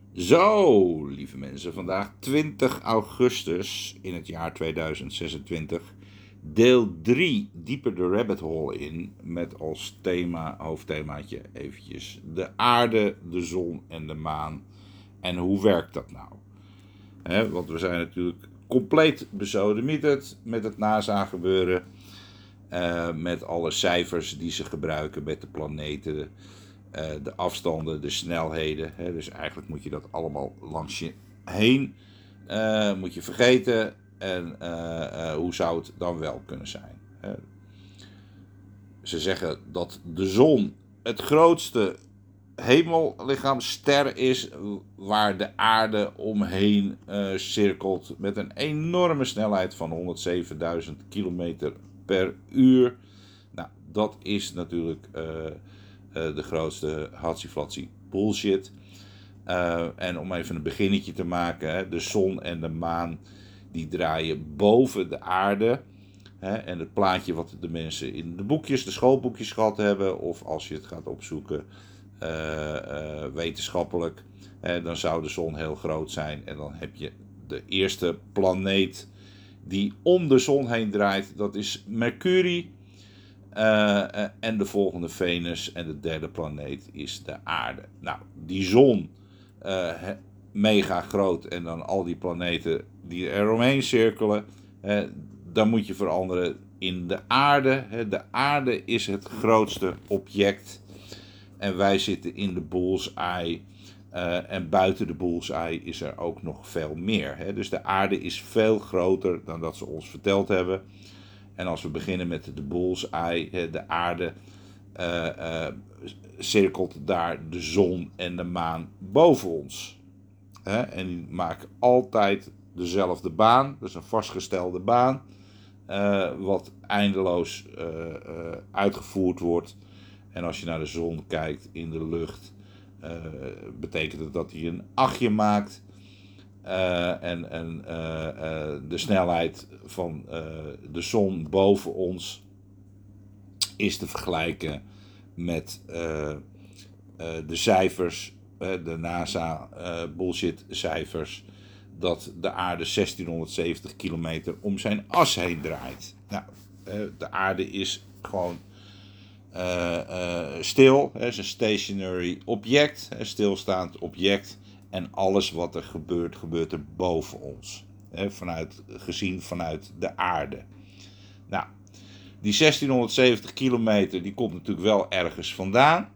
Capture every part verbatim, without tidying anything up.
Zo, lieve mensen, vandaag twintig augustus in het jaar tweeduizend zesentwintig. Deel drie, dieper de rabbit hole in, met als thema, hoofdthemaatje eventjes de aarde, de zon en de maan. En hoe werkt dat nou? He, want we zijn natuurlijk compleet besodemieterd met het NASA gebeuren. Uh, met alle cijfers die ze gebruiken met de planeten, uh, de afstanden, de snelheden. Hè. Dus eigenlijk moet je dat allemaal langs je heen uh, moet je vergeten. En uh, uh, hoe zou het dan wel kunnen zijn? Hè. Ze zeggen dat de zon het grootste hemellichaam, ster is, waar de aarde omheen uh, cirkelt met een enorme snelheid van honderdzevenduizend kilometer per uur. Nou, dat is natuurlijk uh, uh, de grootste hatsiflatsie bullshit. Uh, en om even een beginnetje te maken, hè, de zon en de maan die draaien boven de aarde. Hè, en het plaatje wat de mensen in de boekjes, de schoolboekjes gehad hebben, of als je het gaat opzoeken uh, uh, wetenschappelijk, hè, dan zou de zon heel groot zijn. En dan heb je de eerste planeet die om de zon heen draait, dat is Mercurie. Uh, uh, en de volgende Venus en de derde planeet is de aarde. Nou, die zon, uh, mega groot, en dan al die planeten die eromheen cirkelen, uh, dan moet je veranderen in de aarde. Uh, de aarde is het grootste object en wij zitten in de bullseye. Uh, en buiten de bullseye is er ook nog veel meer. Hè? Dus de aarde is veel groter dan dat ze ons verteld hebben. En als we beginnen met de bullseye, de aarde, uh, uh, cirkelt daar de zon en de maan boven ons. Hè? En die maken altijd dezelfde baan, dat is een vastgestelde baan, uh, wat eindeloos uh, uh, uitgevoerd wordt. En als je naar de zon kijkt in de lucht, uh, betekent het dat hij een achtje maakt. Uh, en en uh, uh, de snelheid van uh, de zon boven ons is te vergelijken met uh, uh, de cijfers, uh, de NASA uh, bullshit cijfers, dat de aarde zestienhonderdzeventig kilometer om zijn as heen draait. Nou, uh, de aarde is gewoon uh, uh, stil, het is een stationary object, een stilstaand object. En alles wat er gebeurt, gebeurt er boven ons. Hè, vanuit, gezien vanuit de aarde. Nou, die zestienhonderdzeventig kilometer, die komt natuurlijk wel ergens vandaan.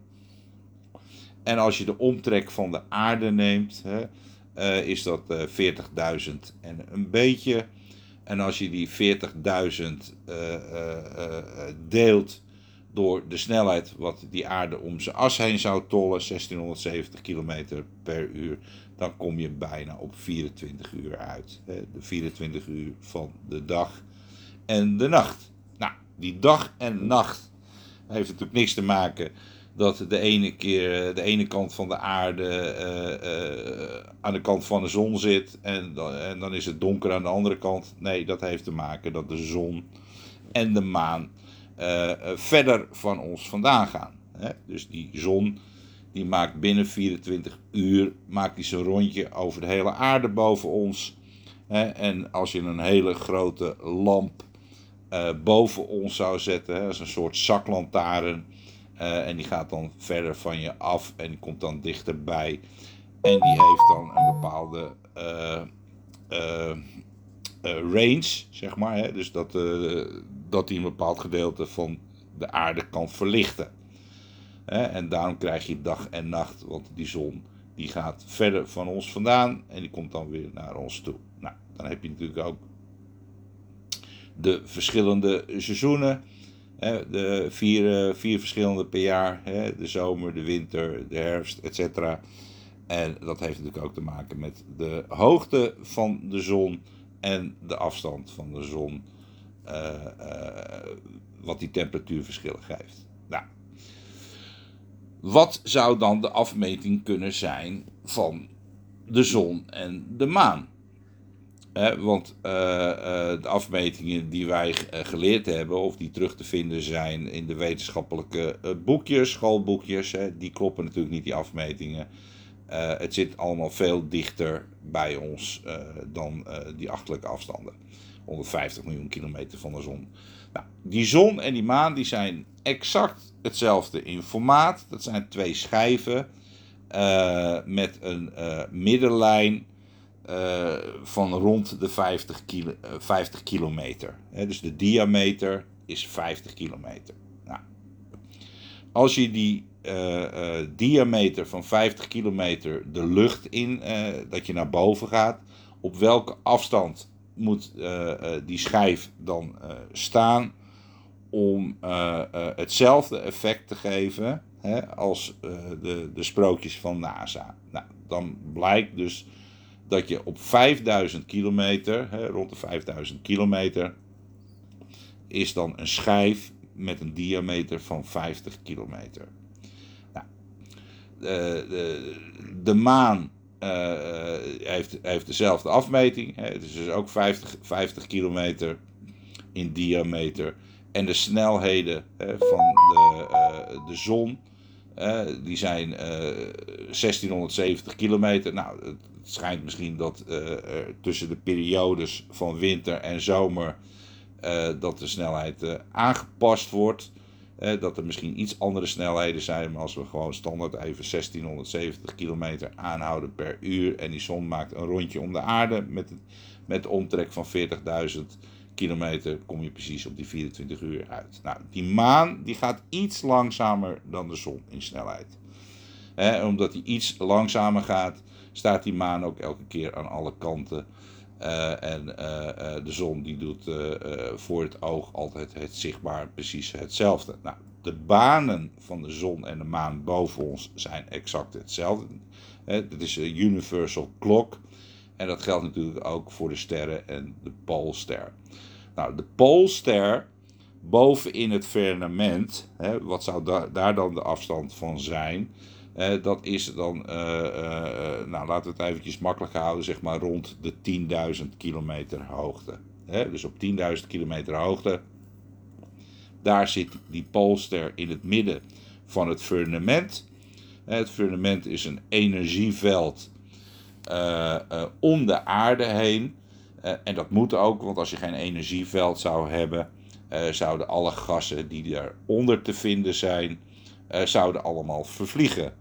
En als je de omtrek van de aarde neemt, hè, uh, is dat uh, veertigduizend en een beetje. En als je die veertigduizend uh, uh, uh, deelt door de snelheid wat die aarde om zijn as heen zou tollen, zestienhonderdzeventig kilometer per uur, dan kom je bijna op vierentwintig uur uit. Hè? De vierentwintig uur van de dag en de nacht. Nou, die dag en nacht heeft natuurlijk niks te maken dat de ene keer de ene kant van de aarde uh, uh, aan de kant van de zon zit en dan, en dan is het donker aan de andere kant. Nee, dat heeft te maken dat de zon en de maan Uh, verder van ons vandaan gaan. Hè? Dus die zon die maakt binnen vierentwintig uur maakt die zijn rondje over de hele aarde boven ons. Hè? En als je een hele grote lamp uh, boven ons zou zetten, hè, als een soort zaklantaarn, uh, en die gaat dan verder van je af en die komt dan dichterbij en die heeft dan een bepaalde uh, uh, Uh, range, zeg maar. Hè? Dus dat, uh, dat die een bepaald gedeelte van de aarde kan verlichten. Hè? En daarom krijg je dag en nacht, want die zon die gaat verder van ons vandaan en die komt dan weer naar ons toe. Nou, dan heb je natuurlijk ook de verschillende seizoenen. Hè? De vier, uh, vier verschillende per jaar. Hè? De zomer, de winter, de herfst, et cetera. En dat heeft natuurlijk ook te maken met de hoogte van de zon en de afstand van de zon, uh, uh, wat die temperatuurverschillen geeft. Nou, wat zou dan de afmeting kunnen zijn van de zon en de maan? Eh, want uh, uh, de afmetingen die wij uh, geleerd hebben, of die terug te vinden zijn in de wetenschappelijke uh, boekjes, schoolboekjes, hè, die kloppen natuurlijk niet, die afmetingen. Uh, het zit allemaal veel dichter bij ons uh, dan uh, die achtelijke afstanden. honderdvijftig miljoen kilometer van de zon. Nou, die zon en die maan die zijn exact hetzelfde in formaat. Dat zijn twee schijven uh, met een uh, middenlijn uh, van rond de vijftig, kilo, uh, vijftig kilometer. He, dus de diameter is vijftig kilometer. Nou, als je die uh, uh, diameter van vijftig kilometer de lucht in, uh, dat je naar boven gaat, op welke afstand moet uh, uh, die schijf dan uh, staan om uh, uh, hetzelfde effect te geven, hè, als uh, de, de sprookjes van NASA. Nou, dan blijkt dus dat je op vijfduizend kilometer, hè, rond de vijfduizend kilometer, is dan een schijf met een diameter van vijftig kilometer. Nou, de, de, de maan uh, heeft, heeft dezelfde afmeting. Hè, het is dus ook vijftig, vijftig kilometer in diameter. En de snelheden hè, van de, uh, de zon, uh, die zijn uh, zestienhonderdzeventig kilometer. Nou, het schijnt misschien dat uh, er tussen de periodes van winter en zomer uh, dat de snelheid uh, aangepast wordt. Uh, dat er misschien iets andere snelheden zijn, maar als we gewoon standaard even zestienhonderdzeventig kilometer aanhouden per uur en die zon maakt een rondje om de aarde met, met de omtrek van veertigduizend kilometer, kom je precies op die vierentwintig uur uit. Nou, die maan die gaat iets langzamer dan de zon in snelheid. He, omdat die iets langzamer gaat, staat die maan ook elke keer aan alle kanten. Uh, en uh, uh, de zon die doet uh, uh, voor het oog altijd het zichtbaar precies hetzelfde. Nou, de banen van de zon en de maan boven ons zijn exact hetzelfde. He, dat is een universal clock. En dat geldt natuurlijk ook voor de sterren en de Poolster. Nou, de Poolster boven in het firmament, hè, wat zou da- daar dan de afstand van zijn? Eh, dat is dan, uh, uh, nou laten we het eventjes makkelijk houden, zeg maar rond de tienduizend kilometer hoogte. Hè, dus op tienduizend kilometer hoogte, daar zit die Poolster in het midden van het firmament. Het firmament is een energieveld Uh, uh, om de aarde heen. Uh, en dat moet ook, want als je geen energieveld zou hebben, uh, zouden alle gassen die daaronder te vinden zijn, uh, zouden allemaal vervliegen.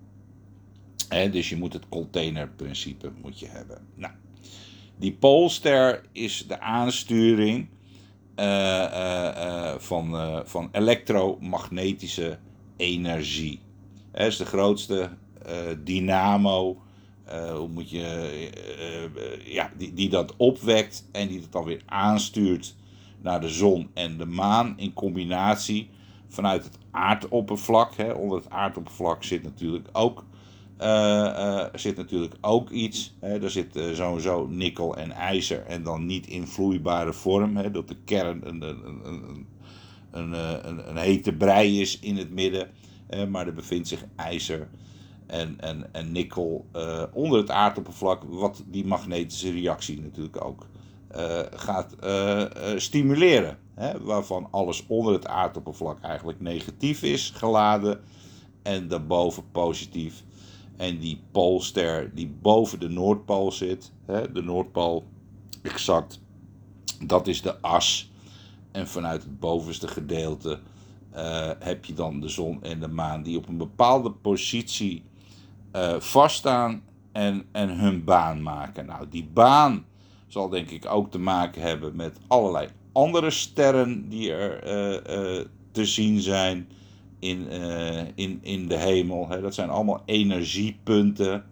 Hè, dus je moet het containerprincipe moet je hebben. Nou, die Poolster is de aansturing uh, uh, uh, van, uh, van elektromagnetische energie. Het is de grootste uh, dynamo. Uh, hoe moet je, uh, uh, ja, die, die dat opwekt en die het dan weer aanstuurt naar de zon en de maan in combinatie vanuit het aardoppervlak. Hè. Onder het aardoppervlak zit natuurlijk ook, uh, uh, zit natuurlijk ook iets. Hè. Daar zit uh, sowieso nikkel en ijzer en dan niet in vloeibare vorm. Hè, dat de kern een, een, een, een, een, een, een hete brei is in het midden. Hè, maar er bevindt zich ijzer En, en, en nikkel uh, onder het aardoppervlak, wat die magnetische reactie natuurlijk ook uh, gaat uh, uh, stimuleren. Hè, waarvan alles onder het aardoppervlak eigenlijk negatief is geladen en daarboven positief. En die Poolster die boven de Noordpool zit, hè, de Noordpool exact, dat is de as. En vanuit het bovenste gedeelte uh, heb je dan de zon en de maan die op een bepaalde positie Uh, vaststaan en, en hun baan maken. Nou, die baan zal denk ik ook te maken hebben met allerlei andere sterren die er uh, uh, te zien zijn in, uh, in, in de hemel. Hè. Dat zijn allemaal energiepunten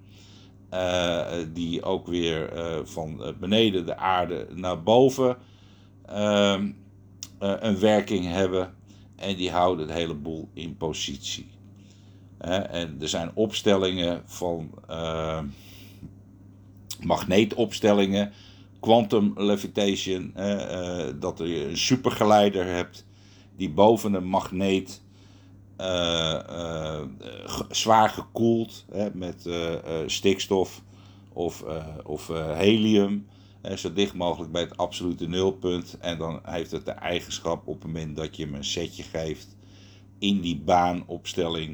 uh, die ook weer uh, van beneden de aarde naar boven uh, uh, een werking hebben en die houden het hele boel in positie. He, en er zijn opstellingen van uh, magneetopstellingen, quantum levitation, uh, uh, dat je een supergeleider hebt die boven een magneet uh, uh, g- zwaar gekoeld hè, met uh, uh, stikstof of, uh, of uh, helium, uh, zo dicht mogelijk bij het absolute nulpunt. En dan heeft het de eigenschap op het moment dat je hem een setje geeft in die baanopstelling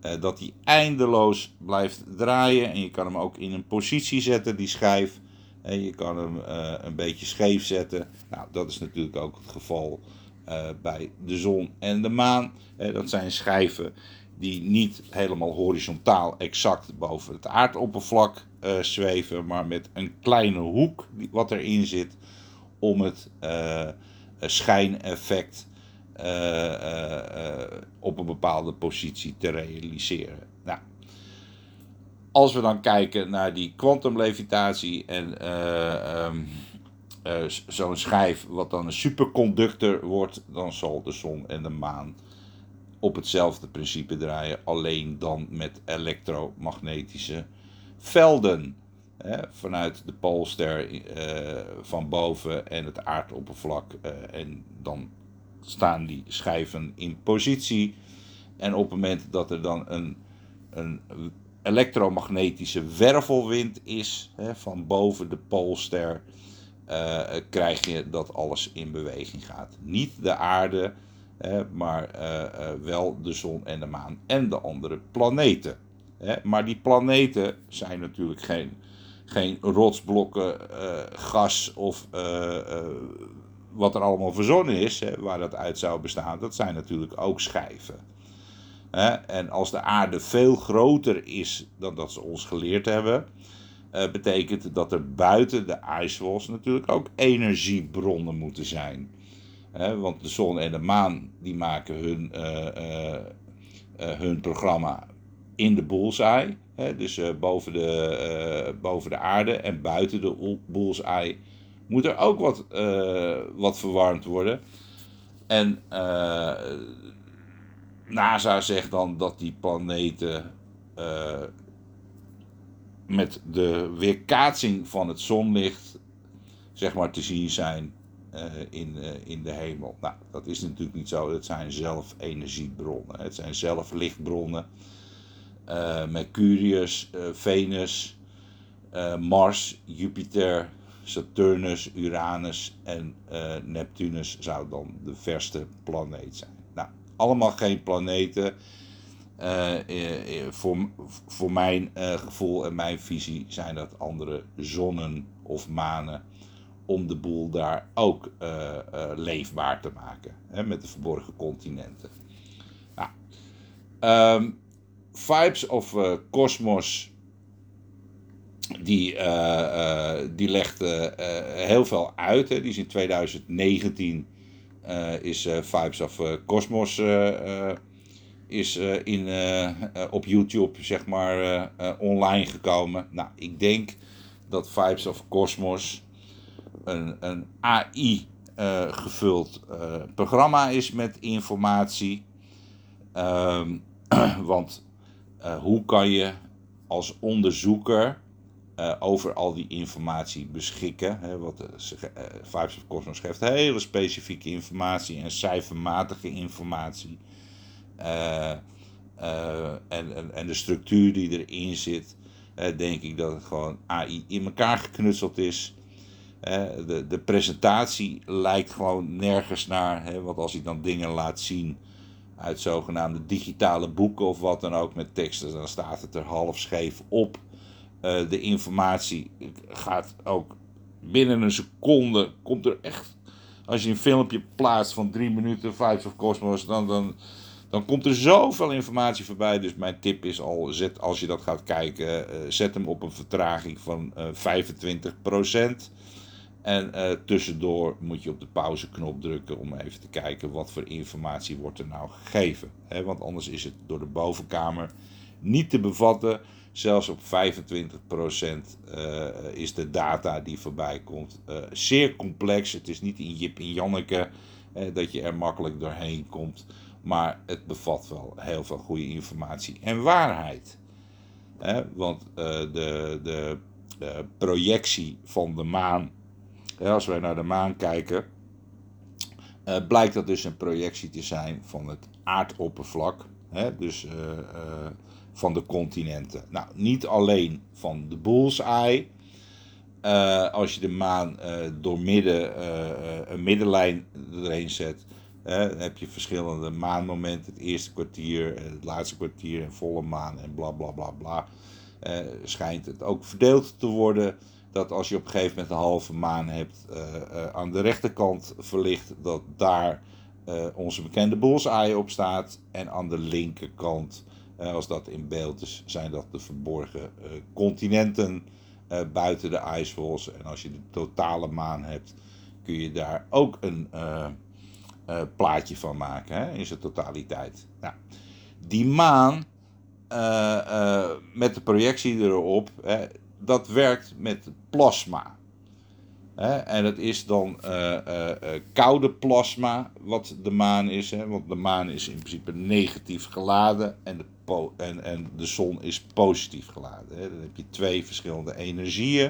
Uh, dat hij eindeloos blijft draaien. En je kan hem ook in een positie zetten, die schijf. En je kan hem uh, een beetje scheef zetten. Nou, dat is natuurlijk ook het geval uh, bij de zon en de maan. Uh, dat zijn schijven die niet helemaal horizontaal exact boven het aardoppervlak uh, zweven. Maar met een kleine hoek wat erin zit om het uh, schijneffect Uh, uh, uh, op een bepaalde positie te realiseren. Nou, als we dan kijken naar die kwantumlevitatie en uh, um, uh, zo'n schijf wat dan een superconductor wordt, dan zal de zon en de maan op hetzelfde principe draaien, alleen dan met elektromagnetische velden. Hè, vanuit de poolster uh, van boven en het aardoppervlak uh, en dan staan die schijven in positie. En op het moment dat er dan een, een elektromagnetische wervelwind is, hè, van boven de poolster, uh, krijg je dat alles in beweging gaat. Niet de aarde, hè, maar uh, uh, wel de zon en de maan en de andere planeten. Hè. Maar die planeten zijn natuurlijk geen, geen rotsblokken, uh, gas of Uh, uh, wat er allemaal verzonnen is, hè, waar dat uit zou bestaan, dat zijn natuurlijk ook schijven. Hè? En als de aarde veel groter is dan dat ze ons geleerd hebben, uh, betekent dat er buiten de ijswolk natuurlijk ook energiebronnen moeten zijn. Hè? Want de zon en de maan die maken hun, uh, uh, uh, hun programma in de bullseye, hè? Dus uh, boven, de, uh, boven de aarde en buiten de bullseye moet er ook wat, uh, wat verwarmd worden. En uh, NASA zegt dan dat die planeten uh, met de weerkaatsing van het zonlicht, zeg maar, te zien zijn uh, in, uh, in de hemel. Nou, dat is natuurlijk niet zo. Het zijn zelf energiebronnen. Het zijn zelf lichtbronnen. Uh, Mercurius, uh, Venus, uh, Mars, Jupiter, Saturnus, Uranus en uh, Neptunus zou dan de verste planeet zijn. Nou, allemaal geen planeten. Uh, uh, uh, voor, voor mijn uh, gevoel en mijn visie zijn dat andere zonnen of manen om de boel daar ook uh, uh, leefbaar te maken. Hè, met de verborgen continenten. Nou, um, Vibes of uh, Cosmos, die, uh, uh, die legt uh, uh, heel veel uit. Hè. Die is in twintig negentien uh, is uh, Vibes of uh, Cosmos uh, uh, is uh, in, uh, uh, op YouTube, zeg maar, uh, uh, online gekomen. Nou, ik denk dat Vibes of Cosmos een, een A I uh, gevuld uh, programma is met informatie. Um, want uh, hoe kan je als onderzoeker uh, over al die informatie beschikken? Hè, wat uh, Vibes of Cosmos geeft hele specifieke informatie en cijfermatige informatie. Uh, uh, en, en, en de structuur die erin zit, uh, denk ik dat het gewoon A I in elkaar geknutseld is. Uh, de, de presentatie lijkt gewoon nergens naar, hè, want als hij dan dingen laat zien uit zogenaamde digitale boeken of wat dan ook met teksten, dan staat het er half scheef op. Uh, de informatie gaat ook binnen een seconde, komt er echt, als je een filmpje plaatst van drie minuten, Vibes of Cosmos, dan, dan, dan komt er zoveel informatie voorbij. Dus mijn tip is al, zet, als je dat gaat kijken, uh, zet hem op een vertraging van uh, vijfentwintig procent. En uh, tussendoor moet je op de pauzeknop drukken om even te kijken wat voor informatie wordt er nou gegeven. Hè? Want anders is het door de bovenkamer niet te bevatten. Zelfs op vijfentwintig procent uh, is de data die voorbij komt uh, zeer complex. Het is niet in Jip en Janneke uh, dat je er makkelijk doorheen komt. Maar het bevat wel heel veel goede informatie en waarheid. Hè? Want uh, de, de, de projectie van de maan, ja, als wij naar de maan kijken, uh, blijkt dat dus een projectie te zijn van het aardoppervlak. Hè? Dus uh, uh, van de continenten. Nou, niet alleen van de bullseye. Uh, als je de maan uh, door midden uh, een middenlijn erheen zet, Hè, dan heb je verschillende maanmomenten. Het eerste kwartier, het laatste kwartier en volle maan en bla bla bla bla. Uh, schijnt het ook verdeeld te worden. Dat als je op een gegeven moment een halve maan hebt uh, uh, aan de rechterkant verlicht, dat daar uh, onze bekende bullseye op staat. En aan de linkerkant, uh, als dat in beeld is, zijn dat de verborgen uh, continenten uh, buiten de icewalls. En als je de totale maan hebt, kun je daar ook een uh, uh, plaatje van maken, hè, in zijn totaliteit. Nou, die maan uh, uh, met de projectie erop, hè, dat werkt met plasma. Hè, en dat is dan uh, uh, uh, koude plasma, wat de maan is. Hè, want de maan is in principe negatief geladen en de, po- en, en de zon is positief geladen. Hè. Dan heb je twee verschillende energieën.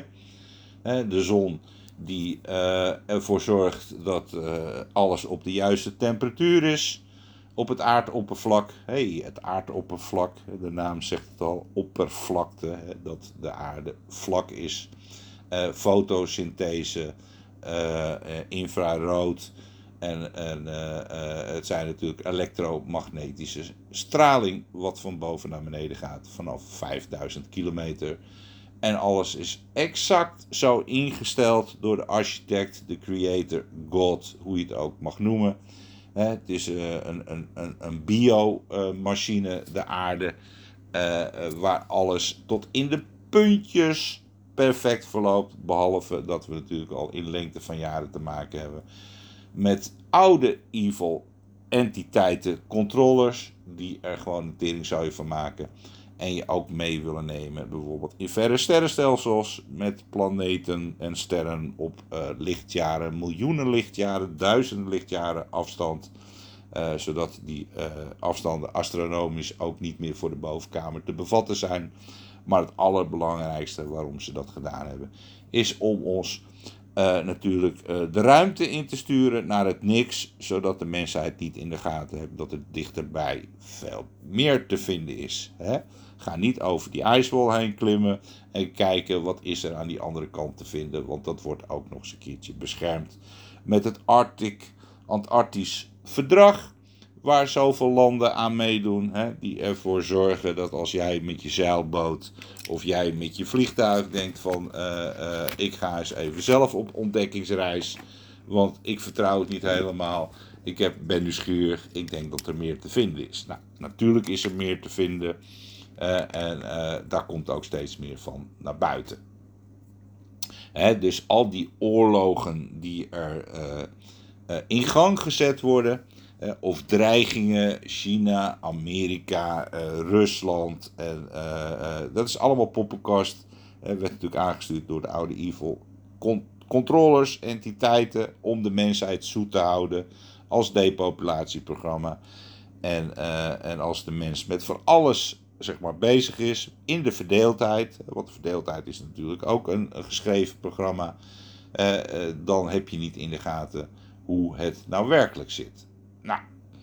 Hè, de zon die uh, ervoor zorgt dat uh, alles op de juiste temperatuur is op het aardoppervlak. Hey, het aardoppervlak, de naam zegt het al, oppervlakte, hè, dat de aarde vlak is. Uh, fotosynthese, uh, uh, infrarood en, en uh, uh, het zijn natuurlijk elektromagnetische straling wat van boven naar beneden gaat vanaf vijfduizend kilometer. En alles is exact zo ingesteld door de architect, de creator, God, hoe je het ook mag noemen. Het is uh, een, een, een, een biomachine, uh, de aarde, uh, uh, waar alles tot in de puntjes perfect verloopt. Behalve dat we natuurlijk al in lengte van jaren te maken hebben met oude evil entiteiten, controllers, die er gewoon een teringzooi van maken. En je ook mee willen nemen, bijvoorbeeld in verre sterrenstelsels met planeten en sterren op uh, lichtjaren, miljoenen lichtjaren, duizenden lichtjaren afstand. Uh, zodat die uh, afstanden astronomisch ook niet meer voor de bovenkamer te bevatten zijn. Maar het allerbelangrijkste waarom ze dat gedaan hebben, is om ons uh, natuurlijk uh, de ruimte in te sturen naar het niks. Zodat de mensheid niet in de gaten heeft dat er dichterbij veel meer te vinden is. Hè? Ga niet over die ijswol heen klimmen en kijken wat is er aan die andere kant te vinden. Want dat wordt ook nog eens een keertje beschermd met het Arctic, Antarctisch verdrag. Waar zoveel landen aan meedoen. Hè, die ervoor zorgen dat als jij met je zeilboot of jij met je vliegtuig denkt van uh, uh, ik ga eens even zelf op ontdekkingsreis. Want ik vertrouw het niet helemaal. Ik heb, ben nieuwsgierig. Ik denk dat er meer te vinden is. Nou, natuurlijk is er meer te vinden. Uh, en uh, daar komt ook steeds meer van naar buiten. Hè, dus al die oorlogen die er uh, uh, in gang gezet worden. Uh, of dreigingen, China, Amerika, uh, Rusland. En, uh, uh, dat is allemaal poppenkast. Uh, werd natuurlijk aangestuurd door de oude evil con- controllers, entiteiten. Om de mensheid zoet te houden. Als depopulatieprogramma. En, uh, en als de mens met van alles zeg maar, bezig is. In de verdeeldheid. Want de verdeeldheid is natuurlijk ook een, een geschreven programma. Uh, uh, dan heb je niet in de gaten hoe het nou werkelijk zit. Nou,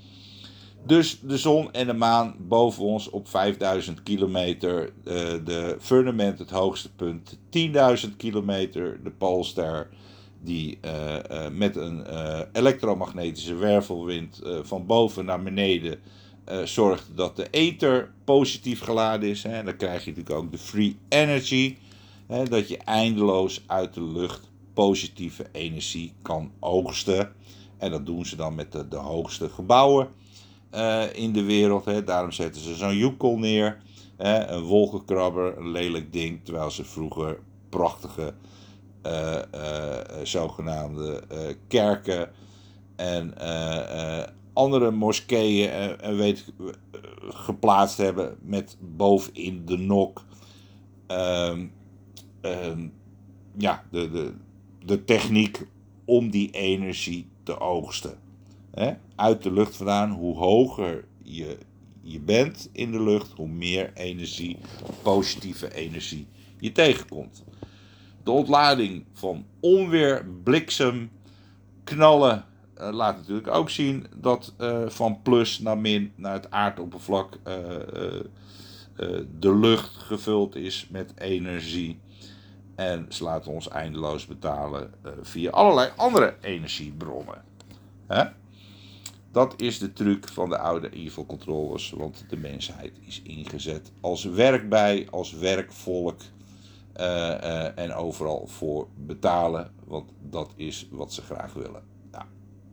dus de zon en de maan boven ons op vijfduizend kilometer. Uh, de firmament, het hoogste punt, tienduizend kilometer. De Poolster, die uh, uh, met een uh, elektromagnetische wervelwind uh, van boven naar beneden uh, zorgt dat de ether positief geladen is. Hè. En dan krijg je natuurlijk ook de free energy. Hè, dat je eindeloos uit de lucht positieve energie kan oogsten. En dat doen ze dan met de, de hoogste gebouwen uh, in de wereld. Hè. Daarom zetten ze zo'n joekel neer. Hè. Een wolkenkrabber, een lelijk ding. Terwijl ze vroeger prachtige uh, uh, zogenaamde uh, kerken en uh, uh, andere moskeeën en uh, weet, uh, geplaatst hebben met bovenin de nok uh, uh, ja, de, de, de techniek om die energie te oogsten. Hè? Uit de lucht vandaan, hoe hoger je, je bent in de lucht, hoe meer energie, positieve energie je tegenkomt. De ontlading van onweer, bliksem, knallen uh, laat natuurlijk ook zien dat uh, van plus naar min naar het aardoppervlak uh, uh, uh, de lucht gevuld is met energie. En ze laten ons eindeloos betalen uh, via allerlei andere energiebronnen. Hè? Dat is de truc van de oude evil controllers, want de mensheid is ingezet als werkbij, als werkvolk uh, uh, en overal voor betalen, want dat is wat ze graag willen. Nou.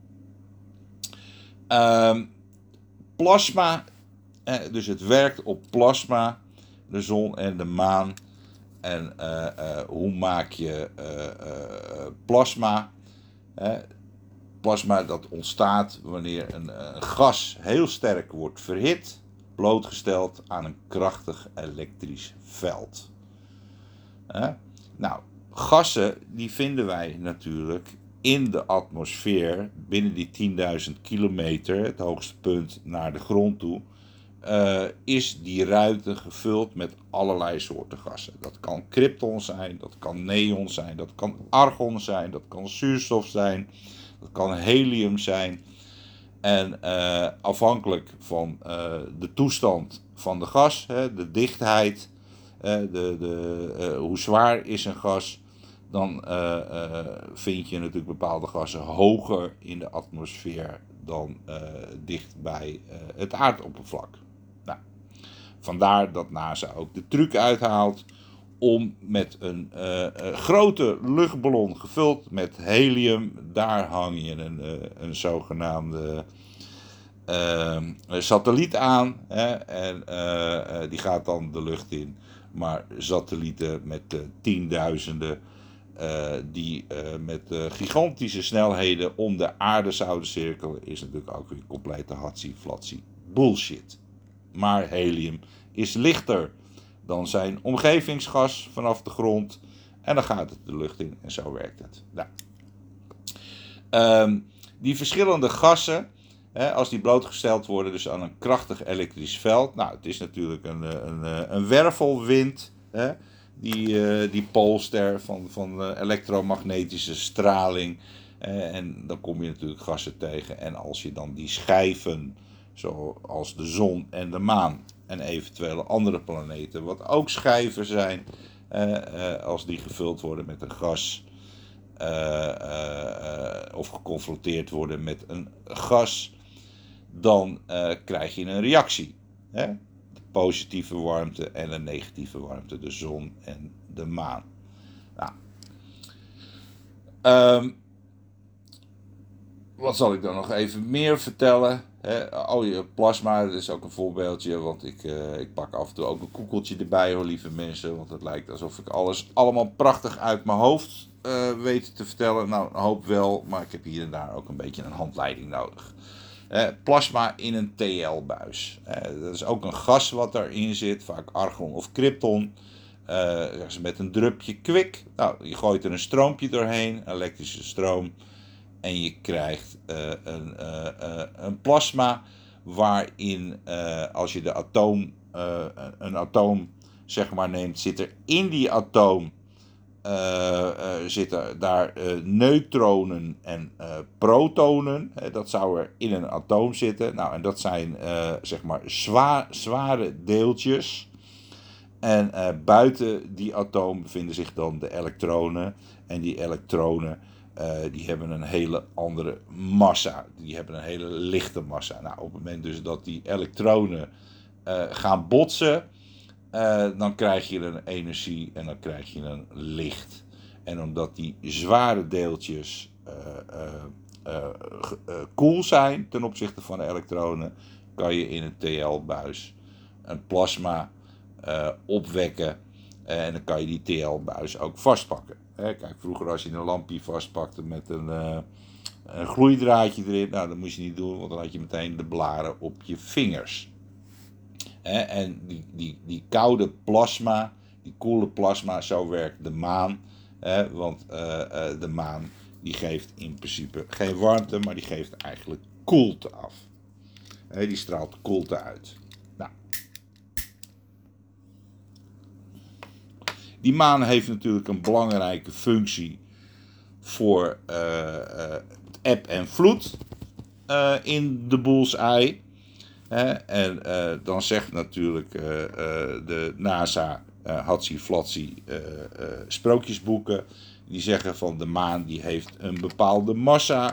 Uh, plasma, uh, dus het werkt op plasma, de zon en de maan. En uh, uh, hoe maak je uh, uh, plasma? Uh, Plasma dat ontstaat wanneer een, een gas heel sterk wordt verhit, blootgesteld aan een krachtig elektrisch veld. Eh? Nou, gassen die vinden wij natuurlijk in de atmosfeer binnen die tienduizend kilometer, het hoogste punt naar de grond toe, uh, is die ruimte gevuld met allerlei soorten gassen. Dat kan krypton zijn, dat kan neon zijn, dat kan argon zijn, dat kan zuurstof zijn. Dat kan helium zijn. En uh, afhankelijk van uh, de toestand van de gas, hè, de dichtheid, uh, de, de, uh, hoe zwaar is een gas, dan uh, uh, vind je natuurlijk bepaalde gassen hoger in de atmosfeer dan uh, dicht bij uh, het aardoppervlak. Nou, vandaar dat NASA ook de truc uithaalt om met een uh, uh, grote luchtballon gevuld met helium, daar hang je een, uh, een zogenaamde uh, satelliet aan. Hè, en uh, uh, die gaat dan de lucht in. Maar satellieten met uh, tienduizenden uh, die uh, met uh, gigantische snelheden om de aarde zouden cirkelen, is natuurlijk ook weer complete hatsie-flatsie bullshit. Maar helium is lichter dan zijn omgevingsgas vanaf de grond. En dan gaat het de lucht in en zo werkt het. Nou. Um, die verschillende gassen, hè, als die blootgesteld worden dus aan een krachtig elektrisch veld. Nou, het is natuurlijk een, een, een wervelwind. Hè, die, uh, die poolster van, van uh, elektromagnetische straling. Uh, en dan kom je natuurlijk gassen tegen. En als je dan die schijven, zoals de zon en de maan en eventuele andere planeten, wat ook schijven zijn, uh, uh, als die gevuld worden met een gas, uh, uh, uh, of geconfronteerd worden met een gas, dan uh, krijg je een reactie. Hè? De positieve warmte en een negatieve warmte, de zon en de maan. Nou, um, wat zal ik dan nog even meer vertellen? He, oh, je plasma, dat is ook een voorbeeldje, want ik, uh, ik pak af en toe ook een koekeltje erbij, hoor, lieve mensen. Want het lijkt alsof ik alles allemaal prachtig uit mijn hoofd uh, weet te vertellen. Nou, een hoop wel, maar ik heb hier en daar ook een beetje een handleiding nodig. Uh, plasma in een T L-buis. Uh, dat is ook een gas wat daarin zit, vaak argon of krypton. Uh, met een drupje kwik. Nou, je gooit er een stroompje doorheen, elektrische stroom. En je krijgt uh, een, uh, uh, een plasma waarin uh, als je de atoom, uh, een atoom zeg maar neemt, zit er in die atoom uh, uh, zitten daar uh, neutronen en uh, protonen. Uh, dat zou er in een atoom zitten. Nou, en dat zijn uh, zeg maar zwaar, zware deeltjes. En uh, buiten die atoom bevinden zich dan de elektronen. En die elektronen Uh, die hebben een hele andere massa. Die hebben een hele lichte massa. Nou, op het moment dus dat die elektronen uh, gaan botsen, uh, dan krijg je een energie en dan krijg je een licht. En omdat die zware deeltjes uh, uh, uh, uh, koel zijn ten opzichte van de elektronen, kan je in een T L-buis een plasma uh, opwekken. Uh, en dan kan je die T L-buis ook vastpakken. Kijk, vroeger als je een lampje vastpakte met een, uh, een gloeidraadje erin, nou dat moest je niet doen, want dan had je meteen de blaren op je vingers. He, en die, die, die koude plasma, die koele plasma, zo werkt de maan. He, want uh, uh, de maan die geeft in principe geen warmte, maar die geeft eigenlijk koelte af. He, die straalt koelte uit. Nou. Die maan heeft natuurlijk een belangrijke functie voor uh, uh, eb en vloed uh, in de bullseye. Hè? En uh, dan zegt natuurlijk uh, uh, de NASA, uh, hatsie-flatsie, uh, uh, sprookjesboeken, die zeggen van de maan die heeft een bepaalde massa.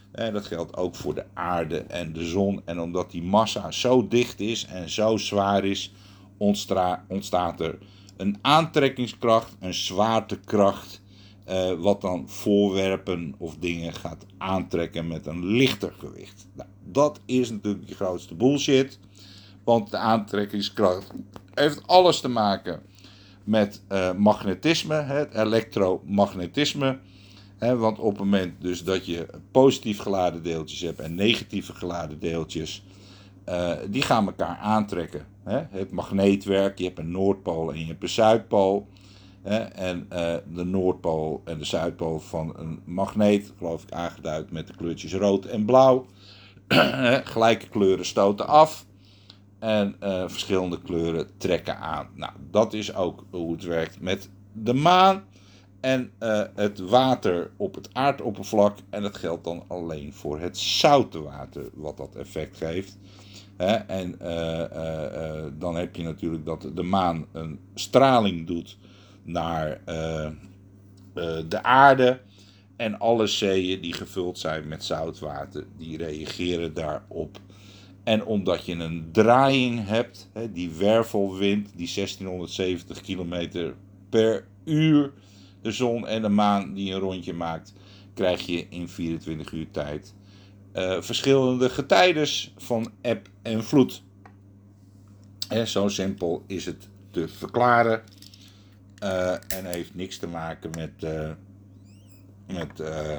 En dat geldt ook voor de aarde en de zon. En omdat die massa zo dicht is en zo zwaar is, ontstra- ontstaat er een aantrekkingskracht, een zwaartekracht, uh, wat dan voorwerpen of dingen gaat aantrekken met een lichter gewicht. Nou, dat is natuurlijk de grootste bullshit, want de aantrekkingskracht heeft alles te maken met uh, magnetisme, het elektromagnetisme. He, want op het moment dus dat je positief geladen deeltjes hebt en negatieve geladen deeltjes, uh, die gaan elkaar aantrekken. He, het magneetwerk, je hebt een Noordpool en je hebt een Zuidpool. He, en uh, de Noordpool en de Zuidpool van een magneet, geloof ik aangeduid met de kleurtjes rood en blauw. Gelijke kleuren stoten af en uh, verschillende kleuren trekken aan. Nou, dat is ook hoe het werkt met de maan. En uh, het water op het aardoppervlak. En dat geldt dan alleen voor het zoute water wat dat effect geeft. Hè? En uh, uh, uh, dan heb je natuurlijk dat de maan een straling doet naar uh, uh, de aarde. En alle zeeën die gevuld zijn met zout water, die reageren daarop. En omdat je een draaiing hebt, hè, die wervelwind, die zestienhonderdzeventig kilometer per uur, de zon en de maan die een rondje maakt, krijg je in vierentwintig uur tijd uh, verschillende getijdes van eb en vloed. Hè, zo simpel is het te verklaren uh, en heeft niks te maken met, uh, met uh,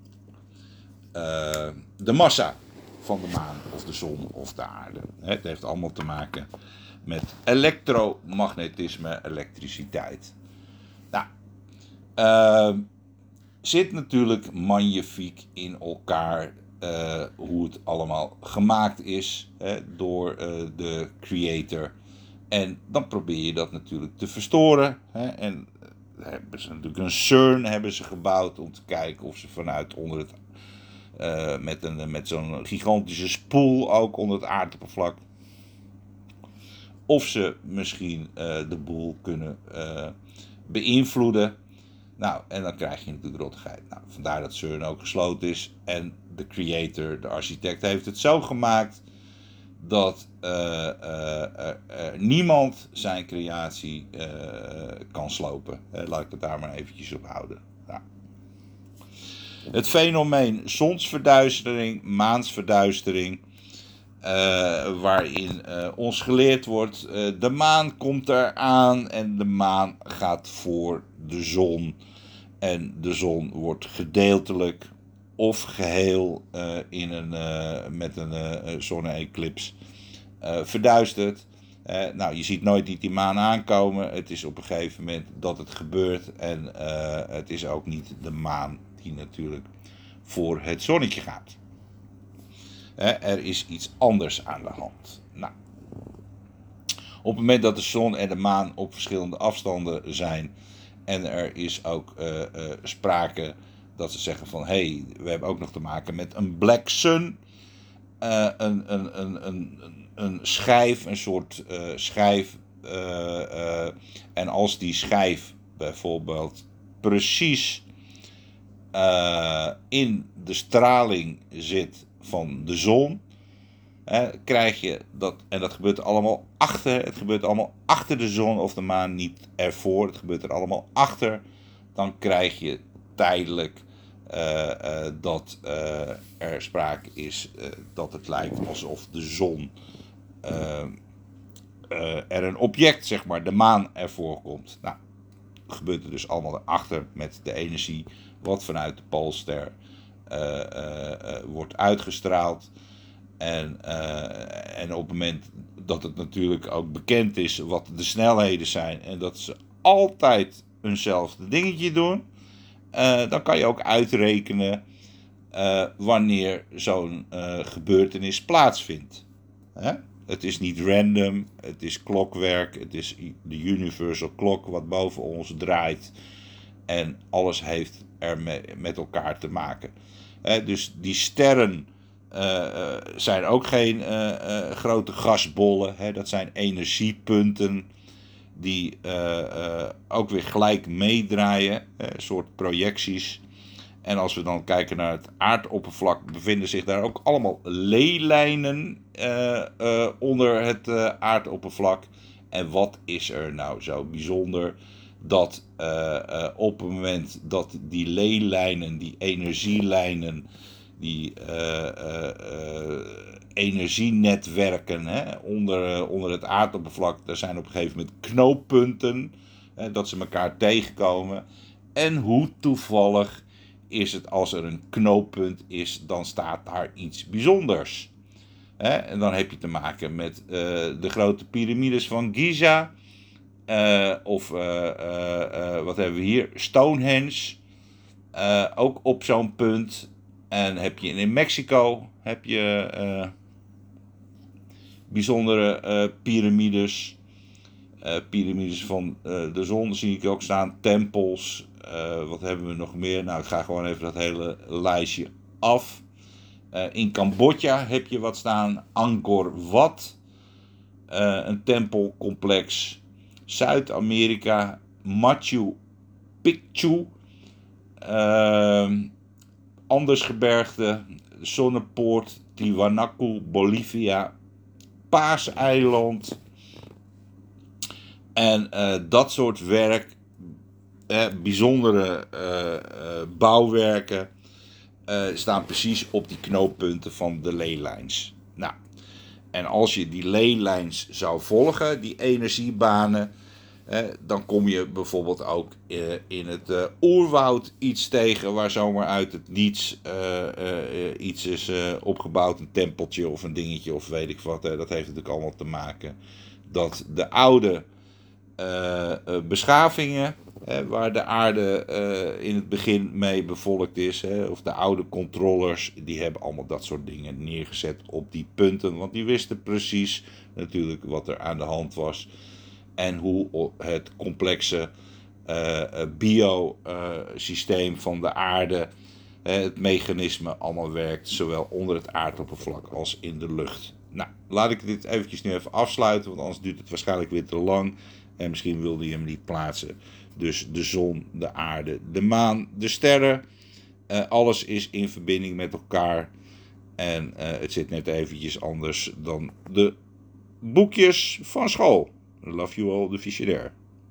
uh, de massa van de maan of de zon of de aarde. Het heeft allemaal te maken met elektromagnetisme, elektriciteit. Nou, uh, zit natuurlijk magnifiek in elkaar uh, hoe het allemaal gemaakt is, hè, door uh, de creator. En dan probeer je dat natuurlijk te verstoren. Hè, en uh, hebben ze natuurlijk een CERN hebben ze gebouwd om te kijken of ze vanuit onder het Uh, met, een, met zo'n gigantische spoel ook onder het aardoppervlak. Of ze misschien uh, de boel kunnen uh, beïnvloeden. Nou, en dan krijg je natuurlijk rottigheid. Nou, vandaar dat CERN ook gesloten is. En de creator, de architect, heeft het zo gemaakt dat uh, uh, uh, uh, niemand zijn creatie uh, kan slopen. Uh, laat ik het daar maar eventjes op houden. Nou. Het fenomeen zonsverduistering, maansverduistering, uh, waarin uh, ons geleerd wordt, uh, de maan komt eraan en de maan gaat voor de zon. En de zon wordt gedeeltelijk of geheel uh, in een, uh, met een uh, zonne-eclips uh, verduisterd. Uh, nou, je ziet nooit niet die maan aankomen. Het is op een gegeven moment dat het gebeurt en uh, het is ook niet de maan die natuurlijk voor het zonnetje gaat. Uh, er is iets anders aan de hand. Nou, op het moment dat de zon en de maan op verschillende afstanden zijn en er is ook uh, uh, sprake dat ze zeggen van hé, hey, we hebben ook nog te maken met een black sun, uh, een, een, een, een, een schijf, een soort uh, schijf, uh, uh, en als die schijf bijvoorbeeld precies uh, in de straling zit van de zon, hè, krijg je dat, en dat gebeurt allemaal achter, het gebeurt allemaal achter de zon of de maan, niet ervoor, het gebeurt er allemaal achter, dan krijg je tijdelijk uh, uh, dat uh, er sprake is uh, dat het lijkt alsof de zon uh, uh, er een object, zeg maar, de maan ervoor komt. Nou, gebeurt er dus allemaal erachter met de energie wat vanuit de Poolster uh, uh, uh, wordt uitgestraald. En, uh, en op het moment dat het natuurlijk ook bekend is wat de snelheden zijn en dat ze altijd eenzelfde dingetje doen, uh, dan kan je ook uitrekenen uh, wanneer zo'n uh, gebeurtenis plaatsvindt. Hè? Het is niet random, het is klokwerk, het is de universal clock wat boven ons draait en alles heeft er met, met elkaar te maken. Hè? Dus die sterren Uh, uh, zijn ook geen uh, uh, grote gasbollen. Hè? Dat zijn energiepunten die uh, uh, ook weer gelijk meedraaien. Een soort projecties. En als we dan kijken naar het aardoppervlak, bevinden zich daar ook allemaal leelijnen uh, uh, onder het uh, aardoppervlak. En wat is er nou zo bijzonder dat uh, uh, op het moment dat die leelijnen, die energielijnen, die uh, uh, uh, energienetwerken hè, onder, uh, onder het aardoppervlak, daar zijn op een gegeven moment knooppunten, hè, dat ze elkaar tegenkomen. En hoe toevallig is het als er een knooppunt is, dan staat daar iets bijzonders. Hè? En dan heb je te maken met uh, de grote piramides van Giza. Uh, of uh, uh, uh, wat hebben we hier? Stonehenge. Uh, ook op zo'n punt. En heb je in Mexico heb je uh, bijzondere uh, piramides. Uh, piramides van uh, de zon zie ik ook staan. Tempels. Uh, wat hebben we nog meer? Nou, ik ga gewoon even dat hele lijstje af. Uh, in Cambodja heb je wat staan. Angkor Wat. Uh, een tempelcomplex. Zuid-Amerika. Machu Picchu. Uh, Andesgebergte. Zonnepoort. Tiwanaku. Bolivia. Paaseiland. En uh, dat soort werk. Eh, bijzondere uh, uh, bouwwerken uh, staan precies op die knooppunten van de leylijns. Nou, en als je die leylijns zou volgen, die energiebanen, eh, dan kom je bijvoorbeeld ook uh, in het uh, oerwoud iets tegen waar zomaar uit het niets uh, uh, iets is uh, opgebouwd, een tempeltje of een dingetje of weet ik wat. Uh, dat heeft natuurlijk allemaal te maken dat de oude uh, uh, beschavingen, Hè, waar de aarde uh, in het begin mee bevolkt is. Hè, of de oude controllers, die hebben allemaal dat soort dingen neergezet op die punten. Want die wisten precies natuurlijk wat er aan de hand was. En hoe het complexe uh, biosysteem uh, van de aarde, uh, het mechanisme allemaal werkt. Zowel onder het aardoppervlak als in de lucht. Nou, laat ik dit eventjes nu even afsluiten. Want anders duurt het waarschijnlijk weer te lang. En misschien wilde je hem niet plaatsen. Dus de zon, de aarde, de maan, de sterren. Uh, alles is in verbinding met elkaar. En uh, het zit net eventjes anders dan de boekjes van school. Love you all, de visionair.